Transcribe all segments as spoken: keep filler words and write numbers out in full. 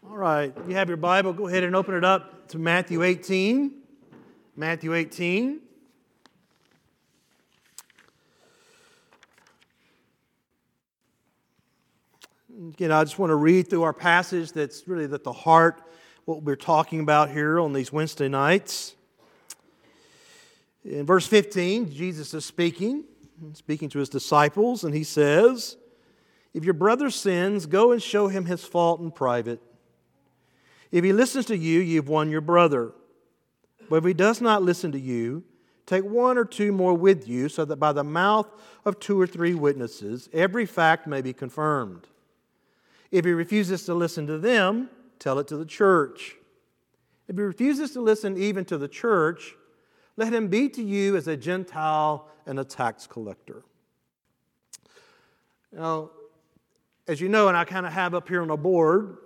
All right, you have your Bible, go ahead and open it up to Matthew eighteen. Matthew eighteen. Again, I just want to read through our passage that's really at the heart of what we're talking about here on these Wednesday nights. In verse fifteen, Jesus is speaking, speaking to his disciples, and he says, "If your brother sins, go and show him his fault in private. If he listens to you, you've won your brother. But if he does not listen to you, take one or two more with you, so that by the mouth of two or three witnesses, every fact may be confirmed. If he refuses to listen to them, tell it to the church. If he refuses to listen even to the church, let him be to you as a Gentile and a tax collector." Now, as you know, and I kind of have up here on the board,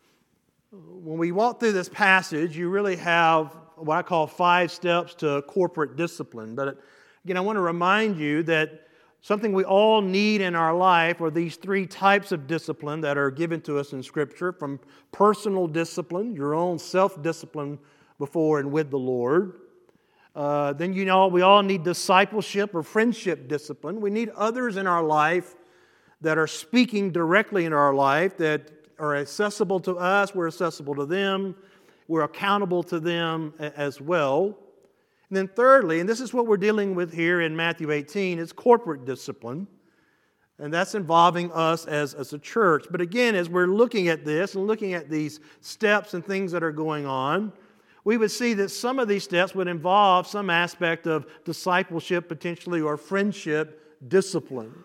when we walk through this passage, you really have what I call five steps to corporate discipline. But again, I want to remind you that something we all need in our life are these three types of discipline that are given to us in Scripture, from personal discipline, your own self-discipline before and with the Lord. Uh, then you know we all need discipleship or friendship discipline. We need others in our life that are speaking directly in our life, that are accessible to us, we're accessible to them, we're accountable to them as well. And then thirdly, and this is what we're dealing with here in Matthew eighteen, is corporate discipline. And that's involving us as, as a church. But again, as we're looking at this and looking at these steps and things that are going on, we would see that some of these steps would involve some aspect of discipleship potentially, or friendship discipline.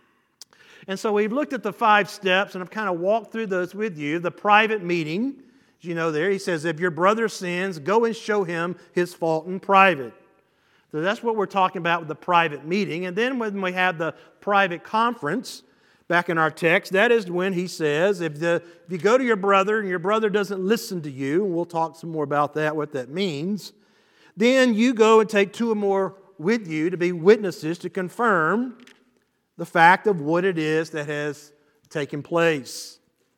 And so we've looked at the five steps, and I've kind of walked through those with you. The private meeting, as you know there, he says, if your brother sins, go and show him his fault in private. So that's what we're talking about with the private meeting. And then when we have the private conference, back in our text, that is when he says, if, the, if you go to your brother and your brother doesn't listen to you, and we'll talk some more about that, what that means, then you go and take two or more with you to be witnesses to confirm the fact of what it is that has taken place.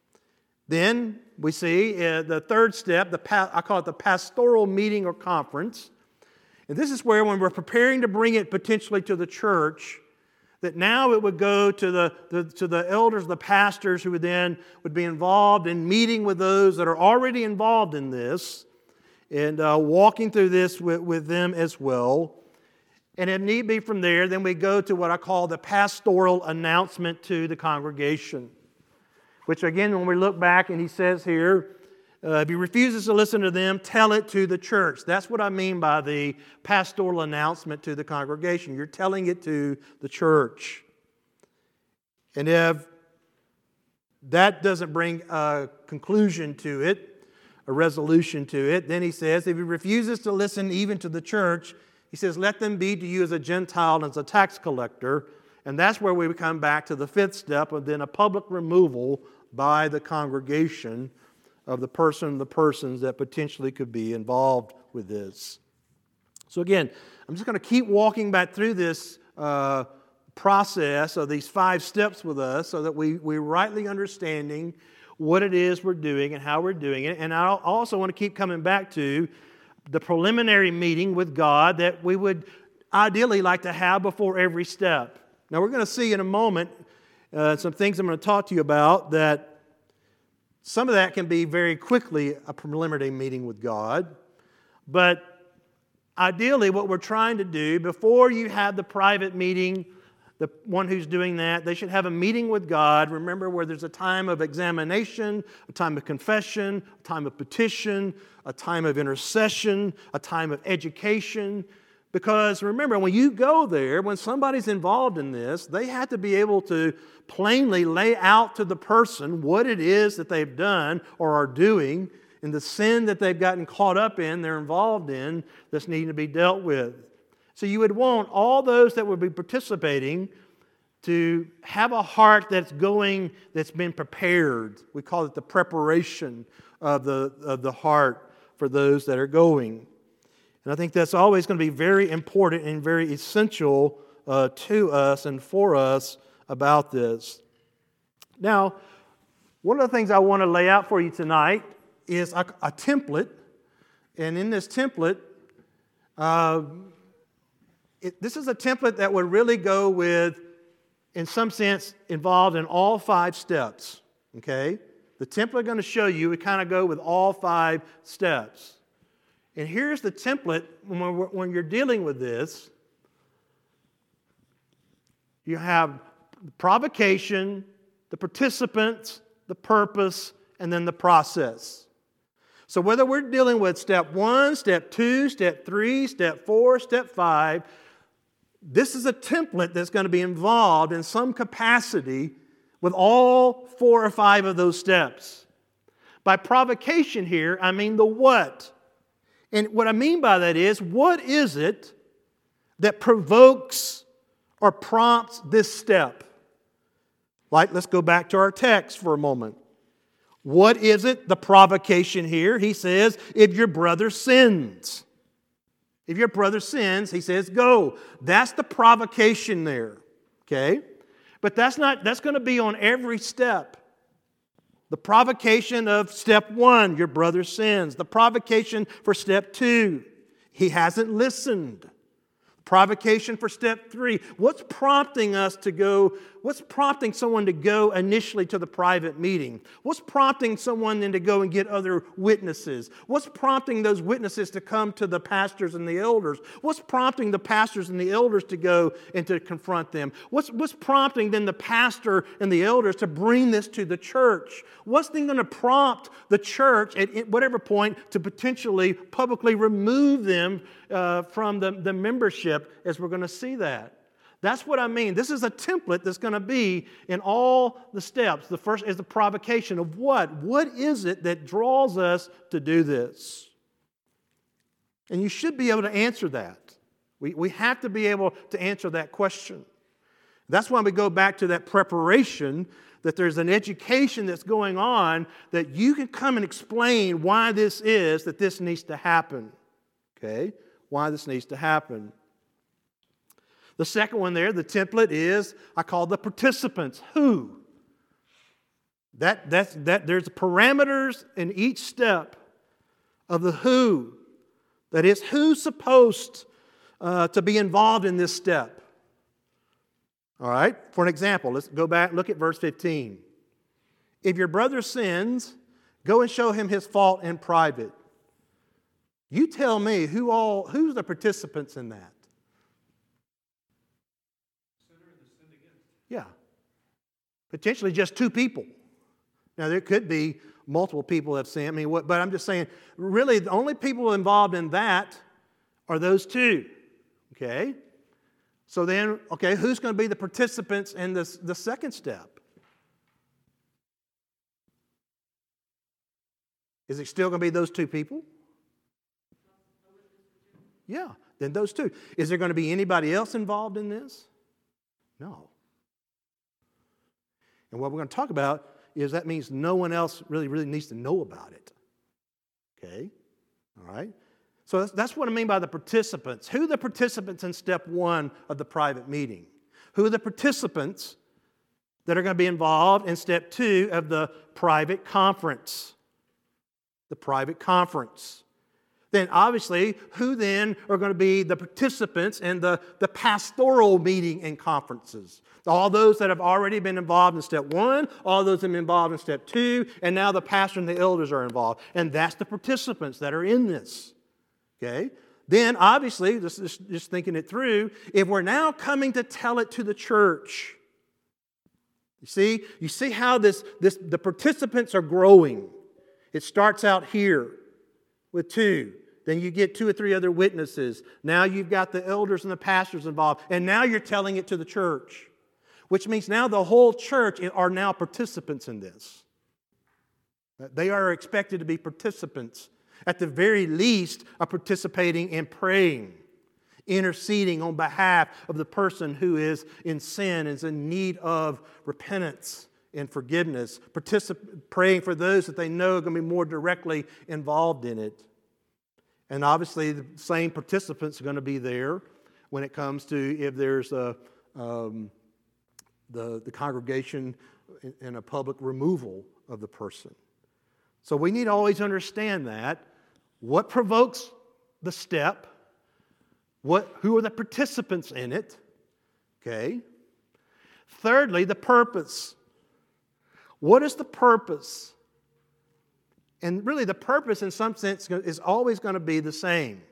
Then we see uh, the third step, the pa- I call it the pastoral meeting or conference. And this is where, when we're preparing to bring it potentially to the church, that now it would go to the, the, to the elders, the pastors, who would then would be involved in meeting with those that are already involved in this, and uh, walking through this with, with them as well. And if need be from there, then we go to what I call the pastoral announcement to the congregation. Which again, when we look back, and he says here, uh, if he refuses to listen to them, tell it to the church. That's what I mean by the pastoral announcement to the congregation. You're telling it to the church. And if that doesn't bring a conclusion to it, a resolution to it, then he says, if he refuses to listen even to the church, he says, let them be to you as a Gentile and as a tax collector. And that's where we come back to the fifth step of then a public removal by the congregation of the person, the persons that potentially could be involved with this. So again, I'm just going to keep walking back through this uh, process of these five steps with us, so that we, we're rightly understanding what it is we're doing and how we're doing it. And I also want to keep coming back to the preliminary meeting with God that we would ideally like to have before every step. Now, we're going to see in a moment uh, some things I'm going to talk to you about, that some of that can be very quickly a preliminary meeting with God. But ideally, what we're trying to do, before you have the private meeting, the one who's doing that, they should have a meeting with God. Remember, where there's a time of examination, a time of confession, a time of petition, a time of intercession, a time of education. Because remember, when you go there, when somebody's involved in this, they have to be able to plainly lay out to the person what it is that they've done or are doing, and the sin that they've gotten caught up in, they're involved in, that's needing to be dealt with. So you would want all those that would be participating to have a heart that's going, that's been prepared. We call it the preparation of the, of the heart for those that are going. And I think that's always going to be very important and very essential uh, to us and for us about this. Now, One of the things I want to lay out for you tonight is a, a template. And in this template, uh, it, this is a template that would really go with, in some sense, involved in all five steps. Okay? The template I'm going to show you would kind of go with all five steps. And here's the template when, we're, when you're dealing with this. You have the provocation, the participants, the purpose, and then the process. So whether we're dealing with step one, step two, step three, step four, step five, this is a template that's going to be involved in some capacity with all four or five of those steps. By provocation here, I mean the what. And what I mean by that is, what is it that provokes or prompts this step? Like, let's go back to our text for a moment. What is it, the provocation here? He says, if your brother sins. If your brother sins, he says, go. That's the provocation there. Okay? But that's not, that's going to be on every step. The provocation of step one, your brother sins. The provocation for step two, he hasn't listened. Provocation for step three. What's prompting us to go, what's prompting someone to go initially to the private meeting? What's prompting someone then to go and get other witnesses? What's prompting those witnesses to come to the pastors and the elders? What's prompting the pastors and the elders to go and to confront them? What's, what's prompting then the pastor and the elders to bring this to the church? What's then going to prompt the church at whatever point to potentially publicly remove them uh, from the, the membership, as we're going to see that? That's what I mean. This is a template that's going to be in all the steps. The first is the provocation of what? What is it that draws us to do this? And you should be able to answer that. We, we have to be able to answer that question. That's why we go back to that preparation, that there's an education that's going on, that you can come and explain why this is, that this needs to happen. Okay? Why this needs to happen. The second one there, the template, is I call the participants. Who? That, that's, that, there's parameters in each step of the who. That is, who's supposed uh, to be involved in this step. All right? For an example, let's go back, look at verse fifteen. If your brother sins, go and show him his fault in private. You tell me, who all, who's the participants in that? Yeah. Potentially just two people. Now, there could be multiple people that have sinned. I mean, what, but I'm just saying, really, the only people involved in that are those two. Okay? So then, okay, who's going to be the participants in this, the second step? Is it still going to be those two people? Yeah, then those two. Is there going to be anybody else involved in this? No. And what we're going to talk about is that means no one else really, really needs to know about it. Okay? All right? So that's, that's what I mean by the participants. Who are the participants in step one of the private meeting? Who are the participants that are going to be involved in step two of the private conference? The private conference. Then obviously, who then are going to be the participants in the, the pastoral meeting and conferences? All those that have already been involved in step one, all those that have been involved in step two, and now the pastor and the elders are involved. And that's the participants that are in this. Okay? Then obviously, just, just, just thinking it through, if we're now coming to tell it to the church, you see, you see how this, this the participants are growing. It starts out here with two. Then you get two or three other witnesses. Now you've got the elders and the pastors involved. And now you're telling it to the church. Which means now the whole church are now participants in this. They are expected to be participants. At the very least, are participating in praying, interceding on behalf of the person who is in sin, is in need of repentance and forgiveness. Particip- praying for those that they know are going to be more directly involved in it. And obviously, the same participants are going to be there when it comes to if there's a, um, the, the congregation in a public removal of the person. So we need to always understand that. What provokes the step? What, who are the participants in it? Okay. Thirdly, the purpose. What is the purpose? And really the purpose in some sense is always going to be the same.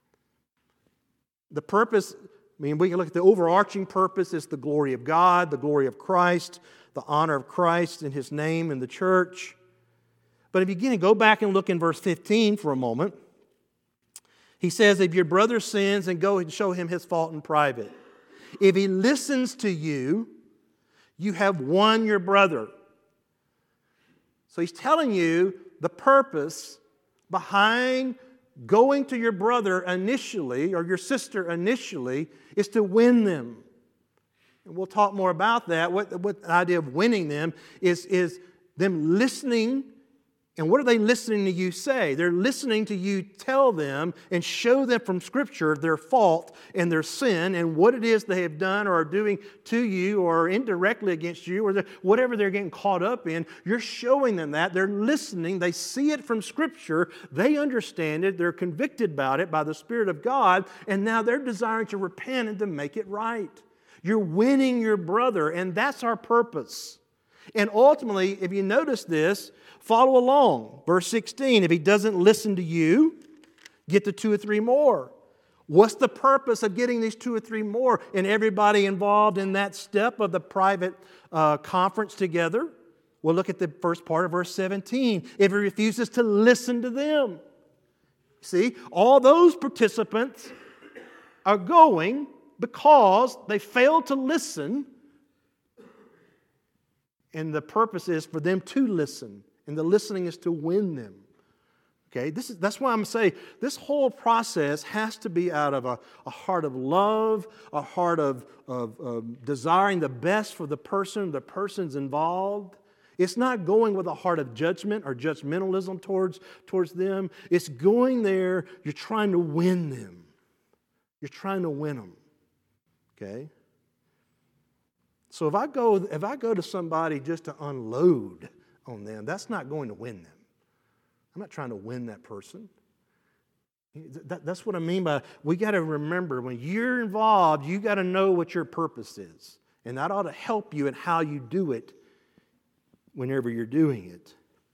The purpose, I mean, we can look at the overarching purpose is the glory of God, the glory of Christ, the honor of Christ and His name in the church. But if you again go back and look in verse fifteen for a moment, he says, if your brother sins, then go and show him his fault in private. If he listens to you, you have won your brother. So he's telling you the purpose behind going to your brother initially, or your sister initially, is to win them. And we'll talk more about that. What, what the idea of winning them is, is them listening. And what are they listening to you say? They're listening to you tell them and show them from Scripture their fault and their sin and what it is they have done or are doing to you or indirectly against you or whatever they're getting caught up in. You're showing them that. They're listening. They see it from Scripture. They understand it. They're convicted about it by the Spirit of God. And now they're desiring to repent and to make it right. You're winning your brother, and that's our purpose. And ultimately, if you notice this, follow along. Verse sixteen, if he doesn't listen to you, get the two or three more. What's the purpose of getting these two or three more and everybody involved in that step of the private uh, conference together? Well, look at the first part of verse seventeen. If he refuses to listen to them. See, all those participants are going because they failed to listen. And the purpose is for them to listen. And the listening is to win them. Okay, this is, that's why I'm saying this whole process has to be out of a, a heart of love, a heart of, of, of desiring the best for the person, the person's involved. It's not going with a heart of judgment or judgmentalism towards, towards them. It's going there, you're trying to win them. You're trying to win them. Okay? So if I go, if I go to somebody just to unload on them, that's not going to win them. I'm not trying to win that person. That, that's what I mean by, we got to remember, when you're involved, you got to know what your purpose is. And that ought to help you in how you do it whenever you're doing it.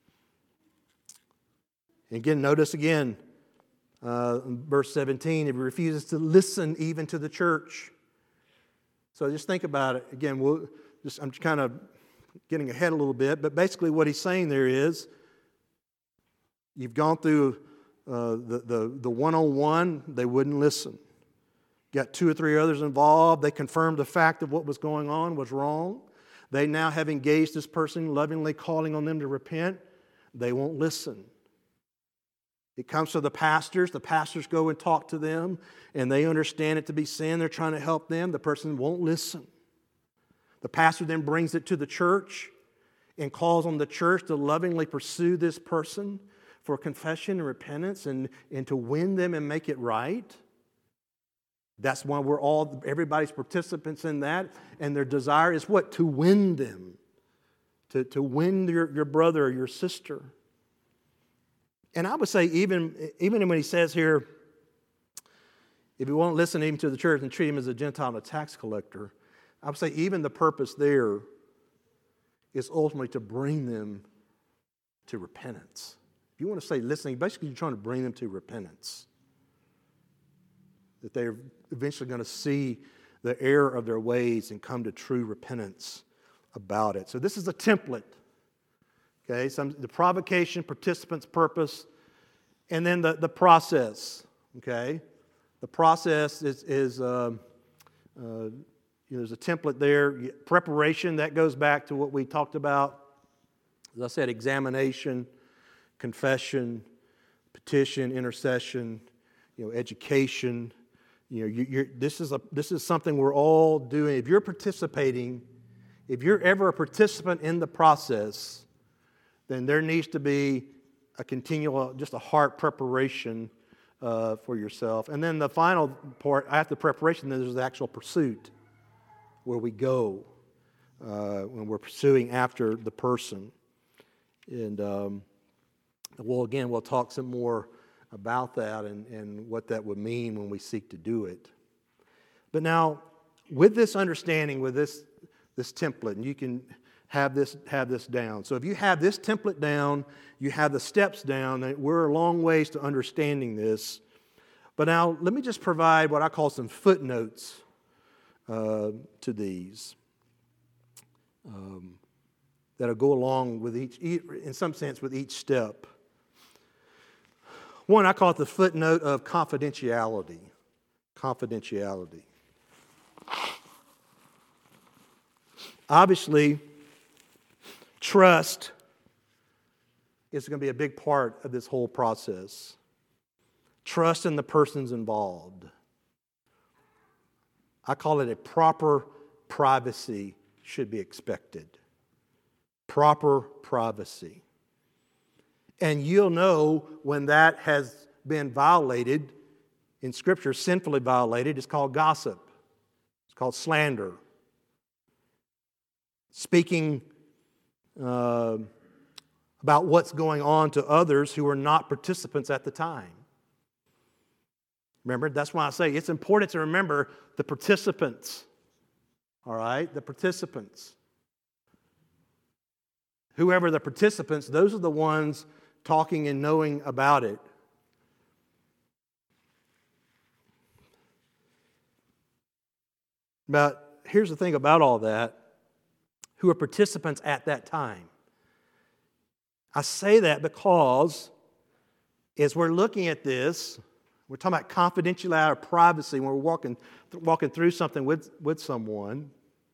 And again, notice again, uh, verse seventeen, if he refuses to listen even to the church. So just think about it. Again, we'll just, I'm kind of getting ahead a little bit, but basically what he's saying there is, you've gone through uh, the, the, the one-on-one, they wouldn't listen. Got two or three others involved, they confirmed the fact of what was going on was wrong. They now have engaged this person, lovingly calling on them to repent. They won't listen. It comes to the pastors. The pastors go and talk to them, and they understand it to be sin. They're trying to help them. The person won't listen. The pastor then brings it to the church and calls on the church to lovingly pursue this person for confession and repentance and, and to win them and make it right. That's why we're all, everybody's participants in that, and their desire is what? To win them. To, to win your, your brother or your sister. And I would say even, even when he says here, if you won't listen even to the church and treat him as a Gentile and a tax collector, I would say even the purpose there is ultimately to bring them to repentance. If you want to say listening, basically you're trying to bring them to repentance. That they're eventually going to see the error of their ways and come to true repentance about it. So this is a template. Okay, some, the provocation, participants' purpose, and then the, the process. Okay, the process is, is uh, uh, you know, there's a template there. Preparation, that goes back to what we talked about. As I said, examination, confession, petition, intercession, you know, education. You know, you, you're, this is a this is something we're all doing. If you're participating, if you're ever a participant in the process, then there needs to be a continual, just a heart preparation uh, for yourself. And then the final part, after preparation, then there's the actual pursuit, where we go uh, when we're pursuing after the person. And um, well, again, we'll talk some more about that and, and what that would mean when we seek to do it. But now, with this understanding, with this, this template, and you can have this, have this down. So if you have this template down, you have the steps down, we're a long ways to understanding this. But now, let me just provide what I call some footnotes uh, to these um, that'll go along with each, in some sense, with each step. One, I call it the footnote of confidentiality. Confidentiality. Obviously, trust is going to be a big part of this whole process. Trust in the persons involved. I call it a proper privacy should be expected. Proper privacy. And you'll know when that has been violated in Scripture, sinfully violated. It's called gossip. It's called slander. Speaking uh, about what's going on to others who are not participants at the time. Remember, that's why I say it's important to remember the participants. All right? The participants. Whoever the participants, those are the ones talking and knowing about it. But here's the thing about all that. Who are participants at that time. I say that because as we're looking at this, we're talking about confidentiality or privacy when we're walking, walking through something with, with someone.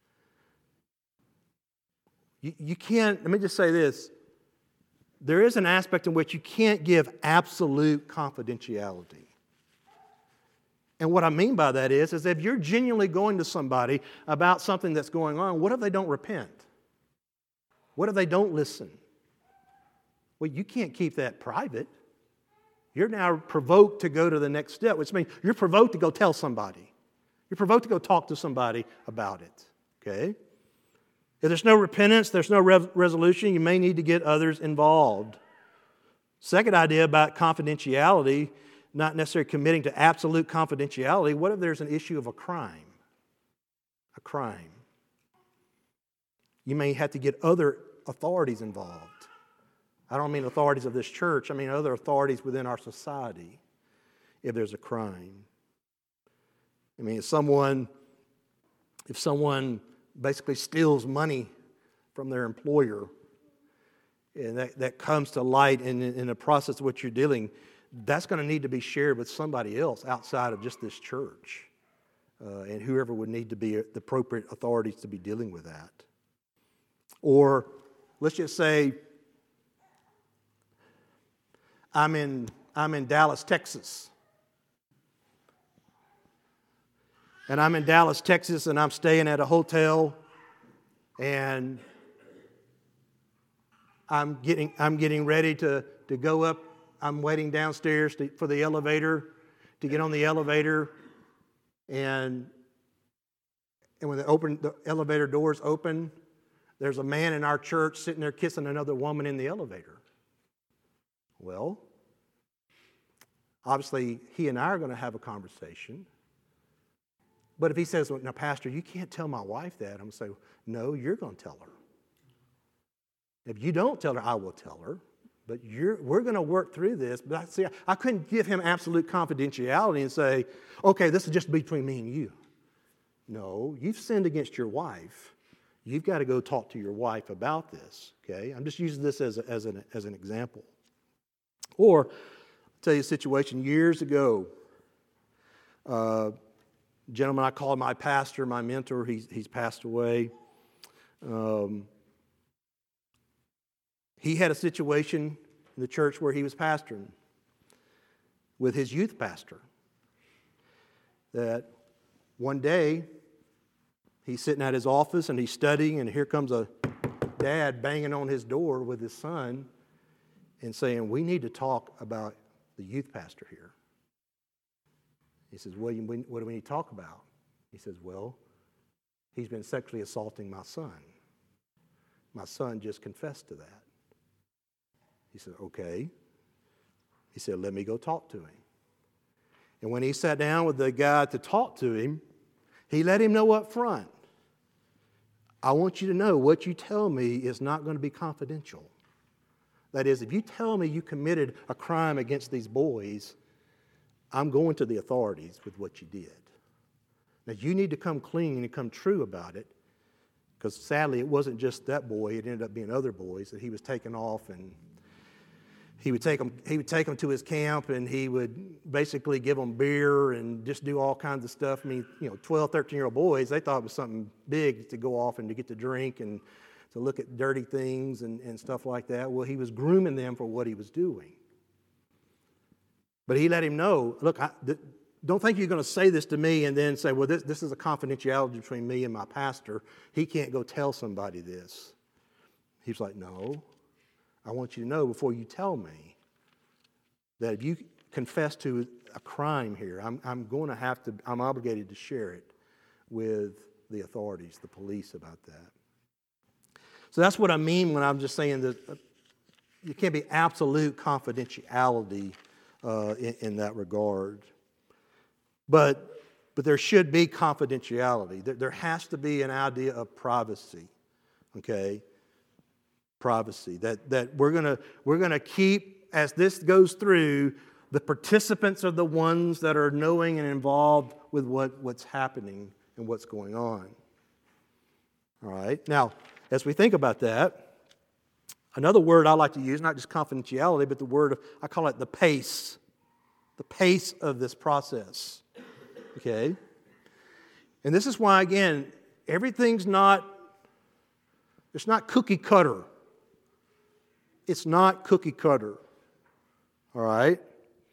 You, you can't, let me just say this. There is an aspect in which you can't give absolute confidentiality. And what I mean by that is, is if you're genuinely going to somebody about something that's going on, what if they don't repent? What if they don't listen? Well, you can't keep that private. You're now provoked to go to the next step, which means you're provoked to go tell somebody. You're provoked to go talk to somebody about it. Okay? If there's no repentance, there's no re- resolution, you may need to get others involved. Second idea about confidentiality, not necessarily committing to absolute confidentiality. What if there's an issue of a crime? A crime. You may have to get other authorities involved. I don't mean authorities of this church. I mean other authorities within our society if there's a crime. I mean, if someone, if someone basically steals money from their employer and that, that comes to light in, in the process of what you're dealing, that's going to need to be shared with somebody else outside of just this church. Uh, and whoever would need to be the appropriate authorities to be dealing with that. Or let's just say I'm in, I'm in Dallas, Texas. And I'm in Dallas, Texas, and I'm staying at a hotel, and I'm getting, I'm getting ready to, to go up. I'm waiting downstairs to, for the elevator, to get on the elevator, and, and when the, open, the elevator doors open, there's a man in our church sitting there kissing another woman in the elevator. Well, obviously, he and I are going to have a conversation. But if he says, well, now, Pastor, you can't tell my wife that, I'm going to say, no, you're going to tell her. If you don't tell her, I will tell her. But you're, we're going to work through this. But I, see, I couldn't give him absolute confidentiality and say, okay, this is just between me and you. No, you've sinned against your wife. You've got to go talk to your wife about this. Okay, I'm just using this as, a, as, an, as an example. Or, I'll tell you a situation years ago. Uh, gentleman I called my pastor, my mentor, he's, he's passed away. Um, he had a situation in the church where he was pastoring with his youth pastor. That one day, he's sitting at his office and he's studying, and here comes a dad banging on his door with his son and saying, we need to talk about the youth pastor here. He says, William, what do we need to talk about? He says, well, he's been sexually assaulting my son. My son just confessed to that. He said, okay. He said, let me go talk to him. And when he sat down with the guy to talk to him, he let him know up front, I want you to know what you tell me is not going to be confidential. That is, if you tell me you committed a crime against these boys, I'm going to the authorities with what you did. Now, you need to come clean and come true about it, because sadly, it wasn't just that boy. It ended up being other boys that he was taking off, and he would take them, he would take them to his camp, and he would basically give them beer and just do all kinds of stuff. I mean, you know, twelve, thirteen-year-old boys, they thought it was something big to go off and to get to drink and to look at dirty things and, and stuff like that. Well, he was grooming them for what he was doing. But he let him know, look, I, th- don't think you're going to say this to me and then say, well, this, this is a confidentiality between me and my pastor. He can't go tell somebody this. He's like, no, I want you to know before you tell me that if you confess to a crime here, I'm, I'm going to have to, I'm obligated to share it with the authorities, the police, about that. So that's what I mean when I'm just saying that you can't be absolute confidentiality uh, in, in that regard. But, but there should be confidentiality. There, there has to be an idea of privacy, okay? Privacy. That, that we're gonna, we're gonna keep, as this goes through, the participants are the ones that are knowing and involved with what, what's happening and what's going on. All right? Now, as we think about that, another word I like to use, not just confidentiality, but the word, of, I call it the pace. The pace of this process. Okay? And this is why, again, everything's not, it's not cookie cutter. It's not cookie cutter. All right?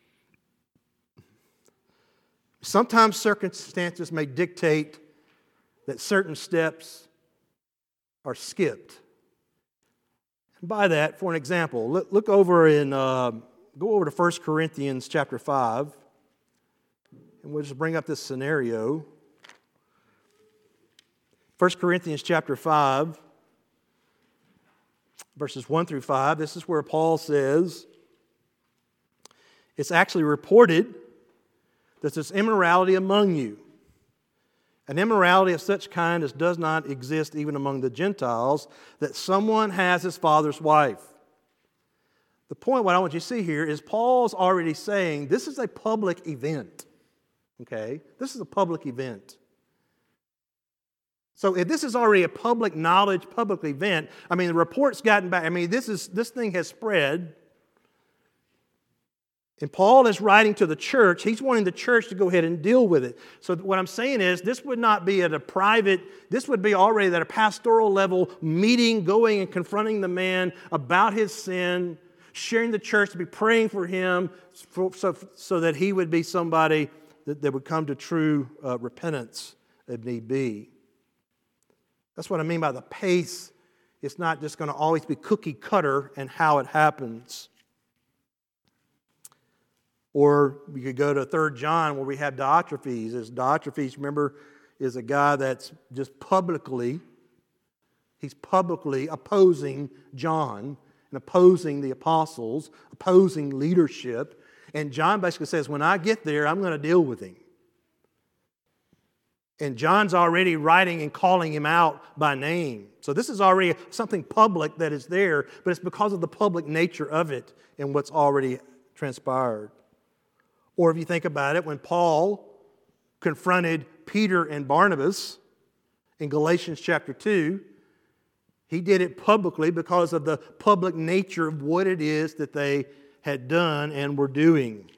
Sometimes circumstances may dictate that certain steps are skipped. And by that, for an example, look, look over in, uh, go over to First Corinthians chapter five, and we'll just bring up this scenario. First Corinthians chapter five, verses one through five, this is where Paul says, it's actually reported that there's immorality among you, an immorality of such kind as does not exist even among the Gentiles, that someone has his father's wife. The point, what I want you to see here, is Paul's already saying this is a public event. Okay? This is a public event. So if this is already a public knowledge, public event, I mean, the report's gotten back. I mean, this is this thing has spread. And Paul is writing to the church. He's wanting the church to go ahead and deal with it. So what I'm saying is this would not be at a private, this would be already at a pastoral level meeting, going and confronting the man about his sin, sharing the church to be praying for him for, so, so that he would be somebody that, that would come to true uh, repentance if need be. That's what I mean by the pace. It's not just going to always be cookie cutter and how it happens. Or we could go to Third John where we have Diotrephes. As Diotrephes, remember, is a guy that's just publicly, he's publicly opposing John and opposing the apostles, opposing leadership. And John basically says, when I get there, I'm going to deal with him. And John's already writing and calling him out by name. So this is already something public that is there, but it's because of the public nature of it and what's already transpired. Or if you think about it, when Paul confronted Peter and Barnabas in Galatians chapter two, he did it publicly because of the public nature of what it is that they had done and were doing.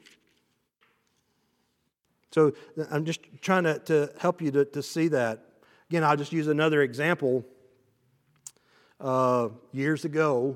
So I'm just trying to, to help you to, to see that. Again, I'll just use another example. Uh, years ago,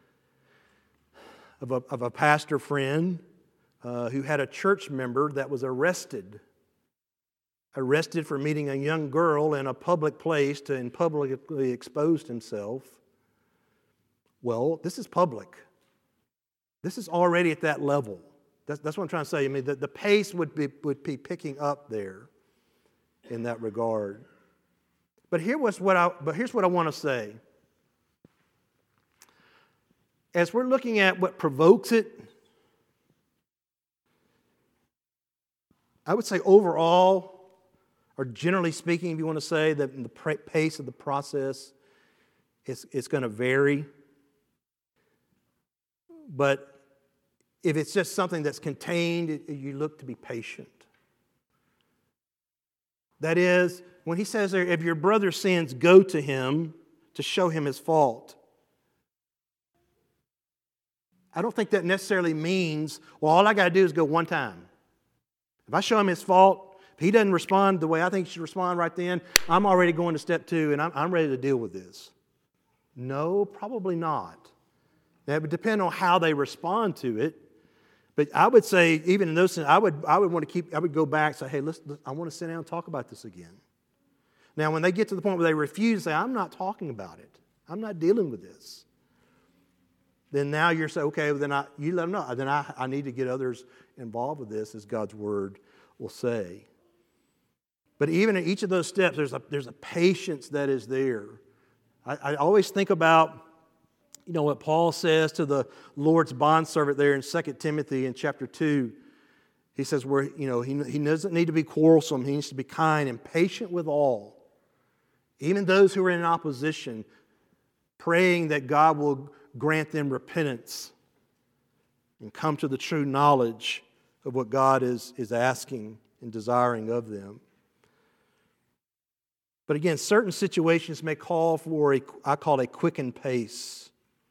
of a, of a pastor friend uh, who had a church member that was arrested. Arrested for meeting a young girl in a public place to, and publicly exposed himself. Well, this is public. This is already at that level. That's, that's what I'm trying to say. I mean, the, the pace would be, would be picking up there in that regard. But here was what I, but here's what I want to say. as we're looking at what provokes it, I would say overall, or generally speaking, if you want to say, that in the pace of the process, it's, it's going to vary. But if it's just something that's contained, you look to be patient. That is, when he says there, if your brother sins, go to him to show him his fault. I don't think that necessarily means, well, all I got to do is go one time. If I show him his fault, if he doesn't respond the way I think he should respond right then, I'm already going to step two and I'm, I'm ready to deal with this. No, probably not. Now, it would depend on how they respond to it. But I would say, even in those, I would I would want to keep. I would go back and say, "Hey, let's. I want to sit down and talk about this again." Now, when they get to the point where they refuse, say, "I'm not talking about it. I'm not dealing with this." Then now you're saying, "Okay, well, then I you let them know. Then I, I need to get others involved with this," as God's word will say. But even in each of those steps, there's a there's a patience that is there. I, I always think about, you know, what Paul says to the Lord's bondservant there in Second Timothy in chapter two. He says, where, you know, he, he doesn't need to be quarrelsome. He needs to be kind and patient with all, even those who are in opposition, praying that God will grant them repentance and come to the true knowledge of what God is, is asking and desiring of them. But again, certain situations may call for a, I call it a quickened pace.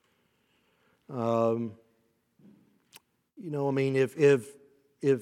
Um, you know, I mean, if if if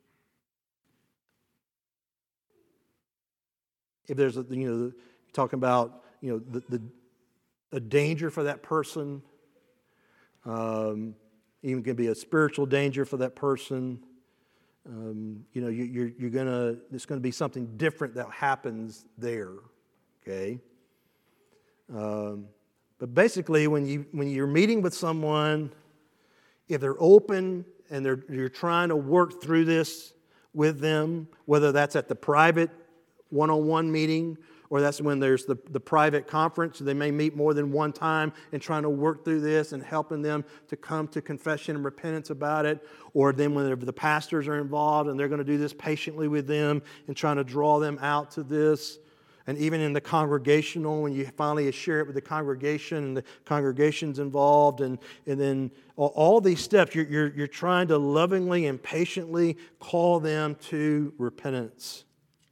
if there's a, you know, talking about, you know, the, the a danger for that person, um, even can be a spiritual danger for that person. Um, you know, you, you're you're gonna there's going to be something different that happens there. Okay. Um, But basically, when you when you're meeting with someone, if they're open and they're you're trying to work through this with them, whether that's at the private one-on-one meeting or that's when there's the, the private conference, they may meet more than one time and trying to work through this and helping them to come to confession and repentance about it, or then when the pastors are involved and they're going to do this patiently with them and trying to draw them out to this. And even in the congregational, when you finally share it with the congregation and the congregation's involved, and, and then all, all these steps, you're, you're, you're trying to lovingly and patiently call them to repentance.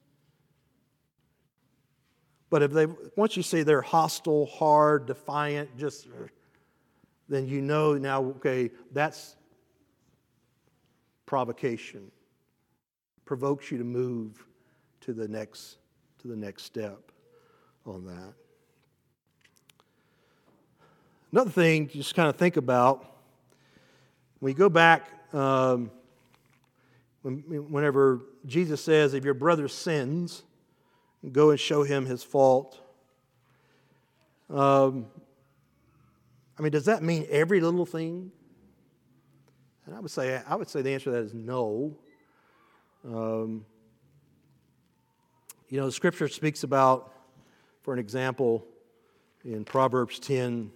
But if they, once you see they're hostile, hard, defiant, just, then you know now, okay, that's provocation. Provokes you to move to the next to the next step on that. Another thing to just kind of think about, when you go back, um, when, whenever Jesus says, if your brother sins, go and show him his fault. Um, I mean, does that mean every little thing? And I would say, I would say the answer to that is no. Um, You know, the Scripture speaks about, for an example, in Proverbs ten,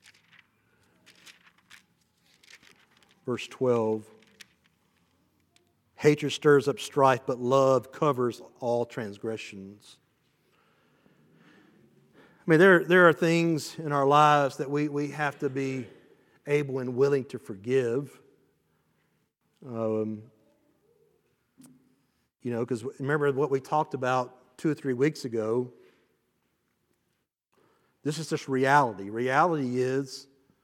verse twelve, hatred stirs up strife, but love covers all transgressions. I mean, there, there are things in our lives that we, we have to be able and willing to forgive. Um, you know, because remember what we talked about two or three weeks ago. This is just reality. Reality is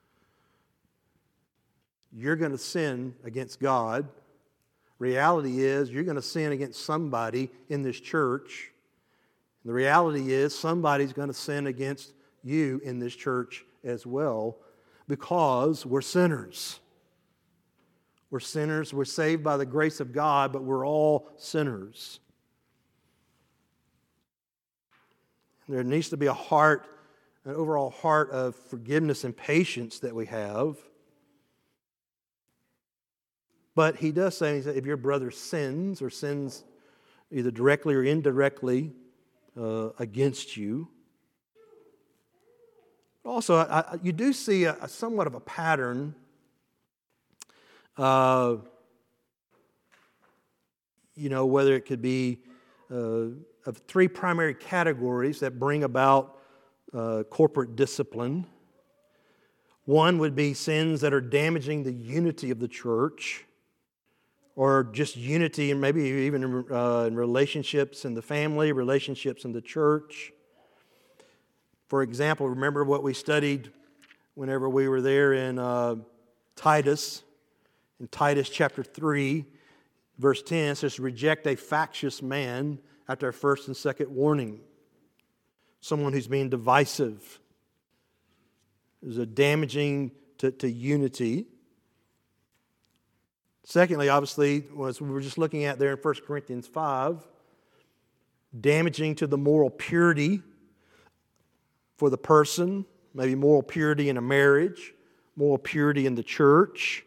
you're going to sin against God. Reality is you're going to sin against somebody in this church. The reality is somebody's going to sin against you in this church as well, because we're sinners. We're sinners. We're saved by the grace of God, but we're all sinners. There needs to be a heart, an overall heart of forgiveness and patience that we have. But he does say, if your brother sins or sins either directly or indirectly uh, against you, Also, I, I, you do see a, a somewhat of a pattern uh, you know, whether it could be uh, of three primary categories that bring about uh, corporate discipline. One would be sins that are damaging the unity of the church, or just unity and maybe even in, uh, in relationships in the family, relationships in the church. For example, remember what we studied whenever we were there in uh, Titus, in Titus chapter three, verse ten, it says, reject a factious man after a first and second warning. Someone who's being divisive. Is a damaging to, to unity. Secondly, obviously, as we were just looking at there in First Corinthians five, damaging to the moral purity for the person, maybe moral purity in a marriage, moral purity in the church.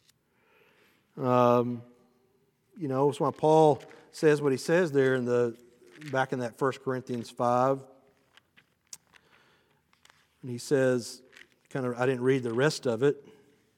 Um, you know, that's why Paul says what he says there in the back in that First Corinthians five. And he says, kind of, I didn't read the rest of it.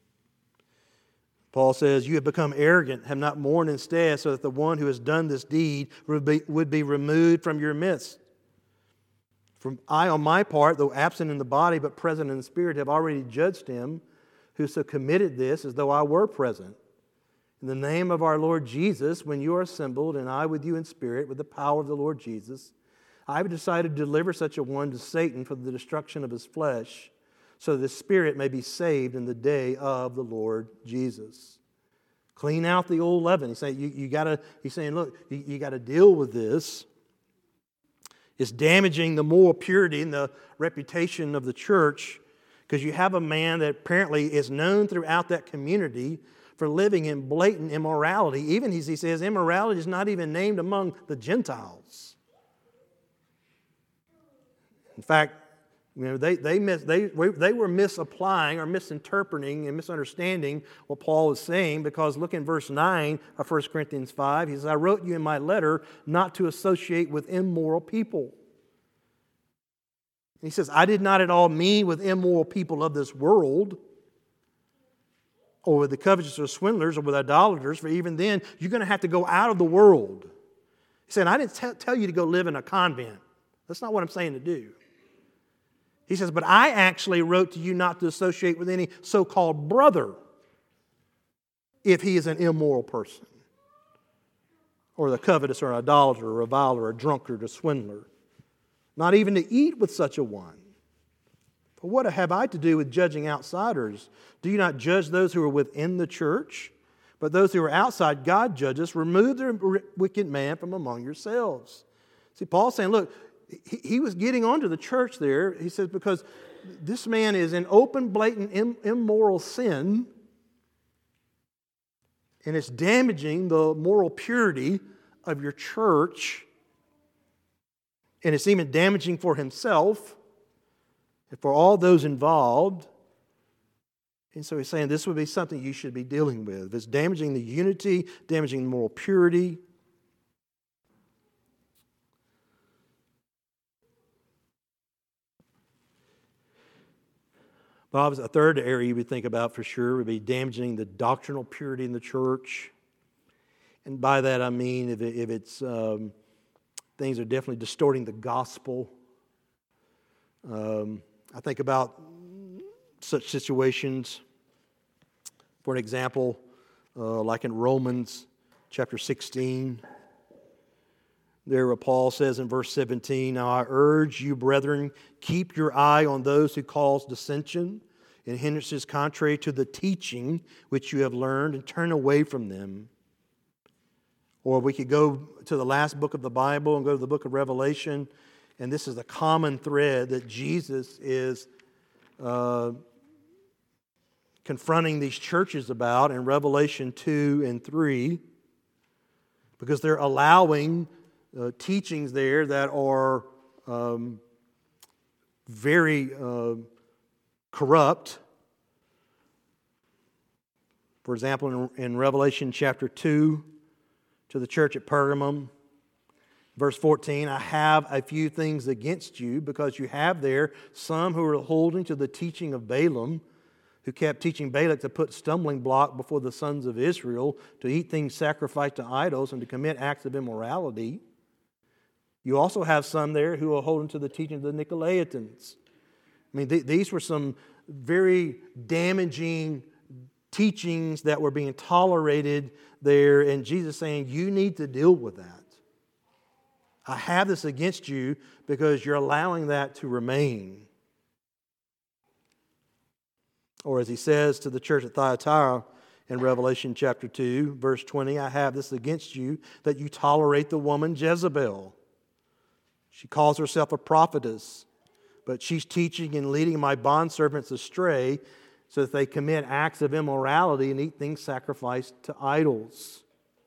Paul says, you have become arrogant, have not mourned instead, so that the one who has done this deed would be, would be removed from your midst. From I, on my part, though absent in the body but present in the spirit, have already judged him who so committed this as though I were present. In the name of our Lord Jesus, when you are assembled, and I with you in spirit, with the power of the Lord Jesus, I have decided to deliver such a one to Satan for the destruction of his flesh, so that the spirit may be saved in the day of the Lord Jesus. Clean out the old leaven. He's saying, you, you gotta, he's saying look, you, you got to deal with this. It's damaging the moral purity and the reputation of the church, because you have a man that apparently is known throughout that community for living in blatant immorality. Even as he says, immorality is not even named among the Gentiles. In fact, you know, they they mis, they they were misapplying or misinterpreting and misunderstanding what Paul is saying, because look in verse nine of First Corinthians five. He says, I wrote you in my letter not to associate with immoral people. And he says, I did not at all mean with immoral people of this world, or with the covetous or swindlers, or with idolaters, for even then you're going to have to go out of the world. He said, I didn't t- tell you to go live in a convent. That's not what I'm saying to do. He says, but I actually wrote to you not to associate with any so-called brother if he is an immoral person, or the covetous or idolater or reviler or drunkard or swindler. Not even to eat with such a one. For what have I to do with judging outsiders? Do you not judge those who are within the church? But those who are outside, God judges. Remove the wicked man from among yourselves. See, Paul's saying, look, he, he was getting onto the church there. He says, because this man is in open, blatant, im- immoral sin, and it's damaging the moral purity of your church, and it's even damaging for himself and for all those involved. And so he's saying this would be something you should be dealing with. If it's damaging the unity, damaging the moral purity. But obviously, a third area you would think about for sure would be damaging the doctrinal purity in the church. And by that I mean if, it, if it's um, things are definitely distorting the gospel. Um, I think about such situations. For an example, uh, like in Romans chapter sixteen, there where Paul says in verse seventeen, now I urge you, brethren, keep your eye on those who cause dissension and hindrances contrary to the teaching which you have learned, and turn away from them. Or we could go to the last book of the Bible and go to the book of Revelation, and this is the common thread that Jesus is uh, confronting these churches about in Revelation two and three, because they're allowing uh, teachings there that are um, very uh, corrupt. For example, in, in Revelation chapter two, to the church at Pergamum, Verse fourteen, I have a few things against you, because you have there some who are holding to the teaching of Balaam, who kept teaching Balak to put stumbling block before the sons of Israel, to eat things sacrificed to idols, and to commit acts of immorality. You also have some there who are holding to the teaching of the Nicolaitans. I mean, th- these were some very damaging teachings that were being tolerated there, and Jesus saying, you need to deal with that. I have this against you because you're allowing that to remain. Or as he says to the church at Thyatira in Revelation chapter two, verse twenty, I have this against you, that you tolerate the woman Jezebel. She calls herself a prophetess, but she's teaching and leading my bondservants astray, so that they commit acts of immorality and eat things sacrificed to idols.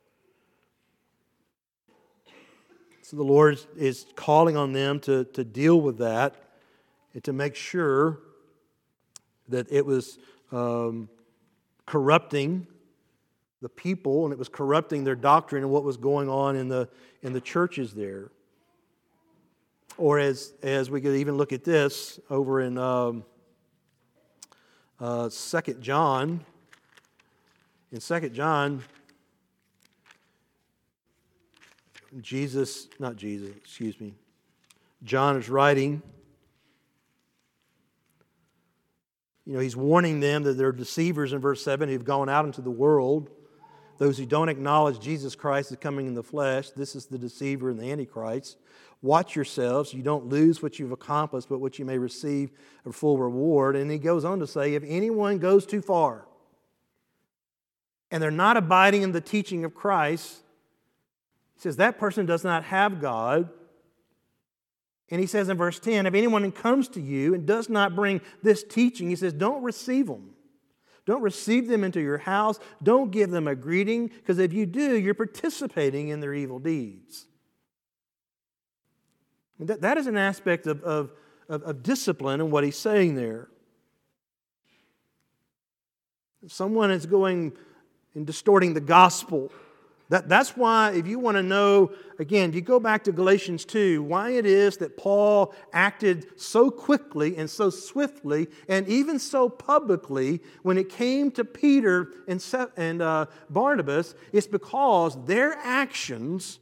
So the Lord is calling on them to, to deal with that and to make sure that it was um, corrupting the people, and it was corrupting their doctrine and what was going on in the in the churches there. Or as as we could even look at this over in um, uh, Second John. In Second John, Jesus, not Jesus, excuse me, John is writing. You know, he's warning them that they're deceivers in verse seven who've gone out into the world. Those who don't acknowledge Jesus Christ is coming in the flesh. This is the deceiver and the Antichrist. Watch yourselves. You don't lose what you've accomplished, but what you may receive a full reward. And he goes on to say, if anyone goes too far and they're not abiding in the teaching of Christ, he says that person does not have God. And he says in verse ten, if anyone comes to you and does not bring this teaching, he says, don't receive them. Don't receive them into your house. Don't give them a greeting, because if you do, you're participating in their evil deeds. That, that is an aspect of, of, of, of discipline in what he's saying there. Someone is going and distorting the gospel. That, that's why, if you want to know, again, if you go back to Galatians two, why it is that Paul acted so quickly and so swiftly and even so publicly when it came to Peter and, and uh, Barnabas, it's because their actions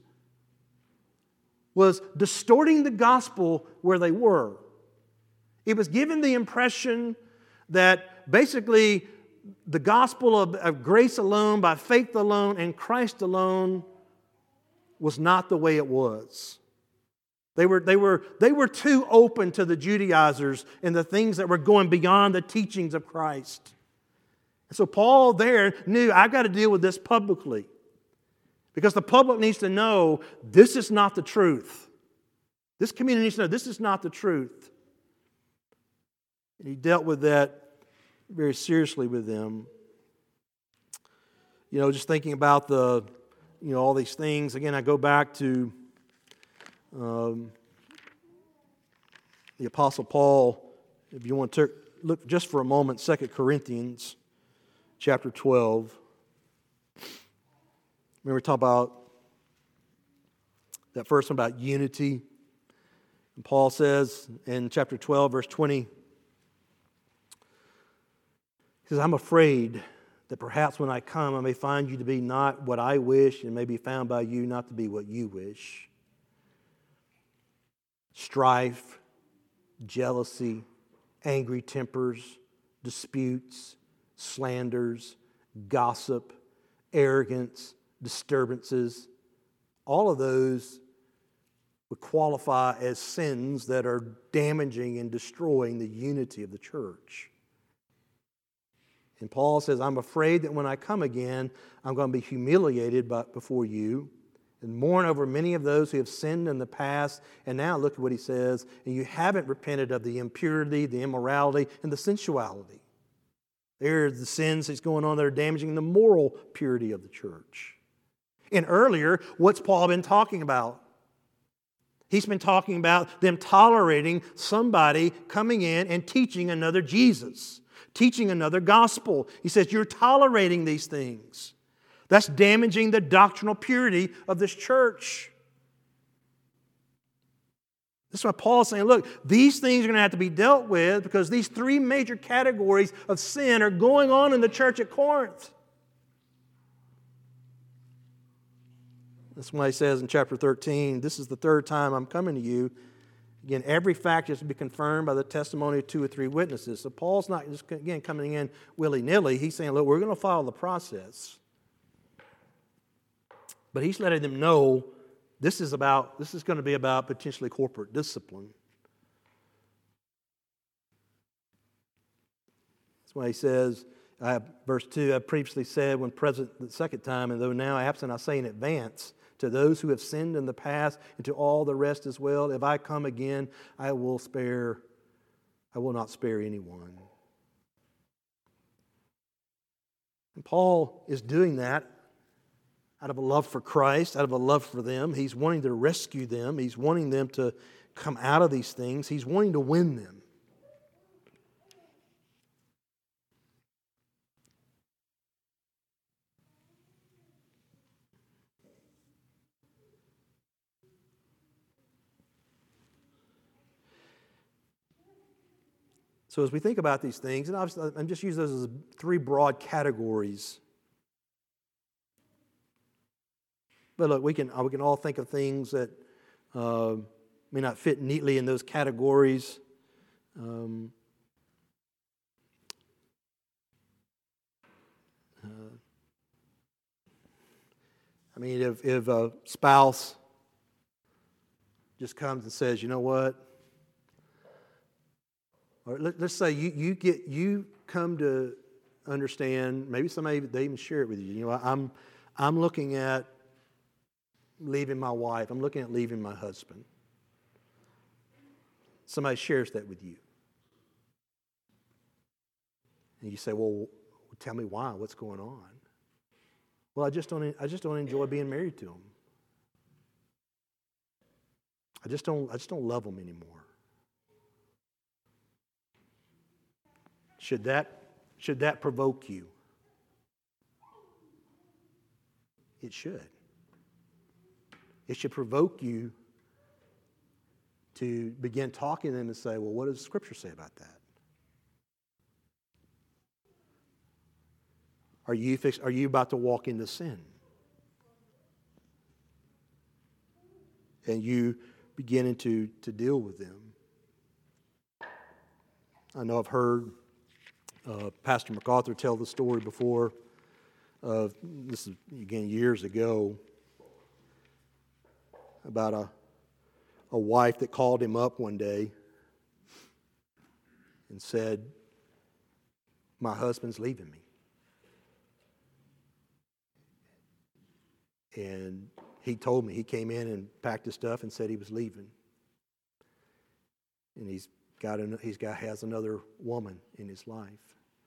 was distorting the gospel where they were. It was giving the impression that basically the gospel of, of grace alone, by faith alone, and Christ alone was not the way it was. They were, they were, they were too open to the Judaizers and the things that were going beyond the teachings of Christ. And so Paul there knew, I've got to deal with this publicly. Because the public needs to know this is not the truth. This community needs to know this is not the truth. And he dealt with that very seriously with them. You know, just thinking about the, you know, all these things. Again, I go back to um, the Apostle Paul. If you want to look just for a moment, Second Corinthians chapter twelve. Remember we talked about that first one about unity. And Paul says in chapter twelve, verse twenty, he says, I'm afraid that perhaps when I come, I may find you to be not what I wish, and may be found by you not to be what you wish. Strife, jealousy, angry tempers, disputes, slanders, gossip, arrogance, disturbances. All of those would qualify as sins that are damaging and destroying the unity of the church. And Paul says, I'm afraid that when I come again, I'm going to be humiliated before you and mourn over many of those who have sinned in the past. And now look at what he says, and you haven't repented of the impurity, the immorality, and the sensuality. There are the sins that's going on that are damaging the moral purity of the church. And earlier, what's Paul been talking about? He's been talking about them tolerating somebody coming in and teaching another Jesus, teaching another gospel. He says, you're tolerating these things. That's damaging the doctrinal purity of this church. This is why Paul's saying, look, these things are going to have to be dealt with because these three major categories of sin are going on in the church at Corinth. That's why he says in chapter thirteen, this is the third time I'm coming to you. Again, every fact is to be confirmed by the testimony of two or three witnesses. So Paul's not just, again, coming in willy-nilly. He's saying, look, we're going to follow the process. But he's letting them know this is about, this is going to be about potentially corporate discipline. That's why he says, uh, verse two, I previously said when present the second time, and though now absent, I say in advance, to those who have sinned in the past and to all the rest as well, if I come again, I will spare, I will not spare anyone. And Paul is doing that out of a love for Christ, out of a love for them. He's wanting to rescue them. He's wanting them to come out of these things. He's wanting to win them. So as we think about these things, and obviously I'm just using those as three broad categories. But look, we can, we can all think of things that uh, may not fit neatly in those categories. Um, uh, I mean, if, if a spouse just comes and says, you know what? Or let, let's say you, you get you come to understand, maybe somebody, they even share it with you. You know, I'm I'm looking at leaving my wife. I'm looking at leaving my husband. Somebody shares that with you. And you say, well, tell me why. What's going on? Well, I just don't I just don't enjoy being married to him. I just don't I just don't love him anymore. Should that, should that provoke you? It should. It should provoke you to begin talking to them and say, well, what does Scripture say about that? Are you, fix, are you about to walk into sin? And you beginning to, to deal with them. I know I've heard Uh, Pastor MacArthur tell the story before of, this is again years ago, about a, a wife that called him up one day and said, my husband's leaving me. And he told me, he came in and packed his stuff and said he was leaving. And he's got, an, he's got has another woman in his life.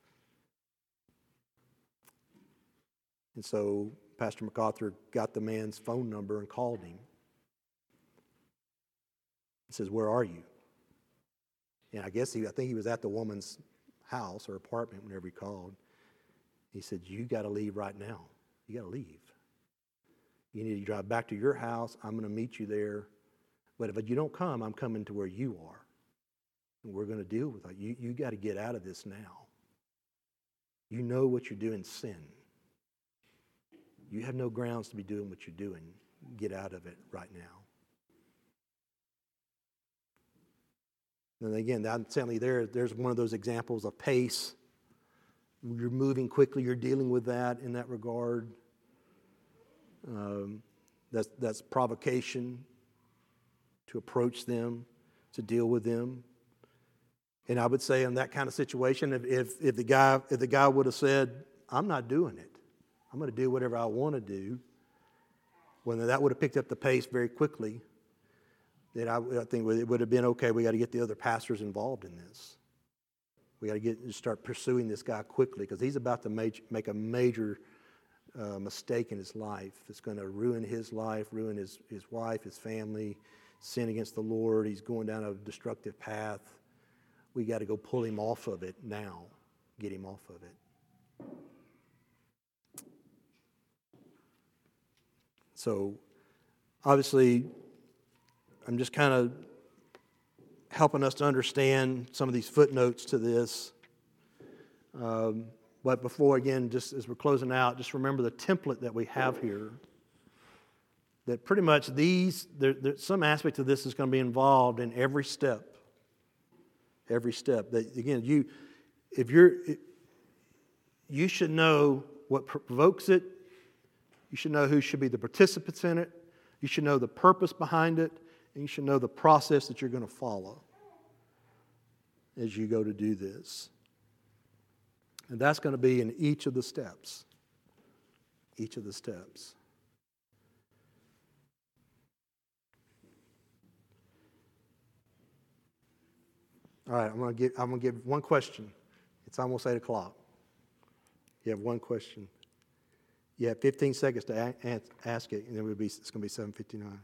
And so Pastor MacArthur got the man's phone number and called him. He says, where are you? And I guess he, I think he was at the woman's house or apartment whenever he called. He said, you got to leave right now. You got to leave. You need to drive back to your house. I'm going to meet you there. But if you don't come, I'm coming to where you are. And we're going to deal with it. You, you got to get out of this now. You know what you're doing, sin. You have no grounds to be doing what you're doing. Get out of it right now. And again, I'm certainly there. There's one of those examples of pace. You're moving quickly. You're dealing with that in that regard. Um, that's that's provocation to approach them, to deal with them. And I would say in that kind of situation, if if, if the guy if the guy would have said, "I'm not doing it. I'm going to do whatever I want to do," well, then that would have picked up the pace very quickly. Then I, I think it would have been, okay, we got to get the other pastors involved in this. We got to get start pursuing this guy quickly because he's about to make, make a major uh, mistake in his life. It's going to ruin his life, ruin his, his wife, his family, sin against the Lord. He's going down a destructive path. We got to go pull him off of it now, get him off of it. So, obviously, I'm just kind of helping us to understand some of these footnotes to this. Um, but before, again, just as we're closing out, just remember the template that we have here. That pretty much these, there, there, some aspect of this is going to be involved in every step. Every step. That again, you, if you're, you should know what provokes it. You should know who should be the participants in it. You should know the purpose behind it. And you should know the process that you're going to follow as you go to do this. And that's going to be in each of the steps. Each of the steps. All right, I'm going to give, I'm going to give one question. It's almost eight o'clock. You have one question. You have fifteen seconds to a- a- ask it, and then we'll be, it's going to be seven fifty-nine.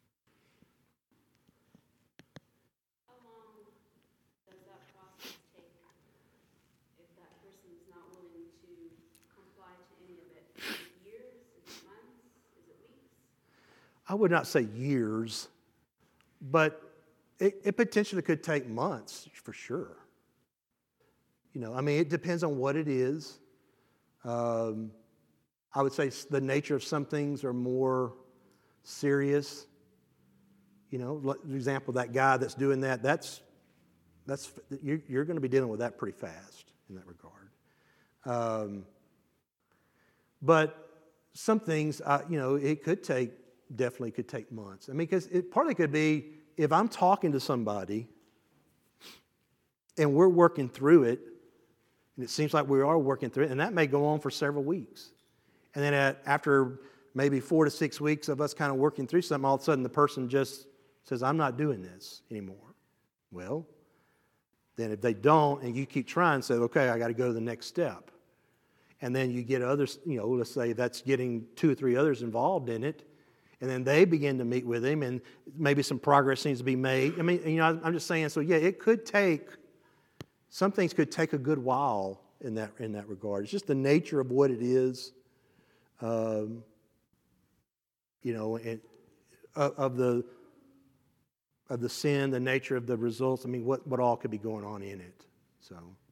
How long does that process take if that person is not willing to comply to any of it? Is it years? Is it months? Is it weeks? I would not say years, but it, it potentially could take months for sure. You know, I mean, it depends on what it is. Um, I would say the nature of some things are more serious. You know, for example, that guy that's doing that, that's, that's you're, you're going to be dealing with that pretty fast in that regard. Um, but some things, uh, you know, it could take, definitely could take months. I mean, because it partly could be, if I'm talking to somebody and we're working through it, and it seems like we are working through it, and that may go on for several weeks. And then at, after maybe four to six weeks of us kind of working through something, all of a sudden the person just says, I'm not doing this anymore. Well, then if they don't, and you keep trying, say, okay, I got to go to the next step. And then you get others, you know, let's say that's getting two or three others involved in it. And then they begin to meet with him, and maybe some progress needs to be made. I mean, you know, I'm just saying, so yeah, it could take, some things could take a good while in that in that regard. It's just the nature of what it is, um, you know, and, of, of the of the sin, the nature of the results. I mean, what, what all could be going on in it. So,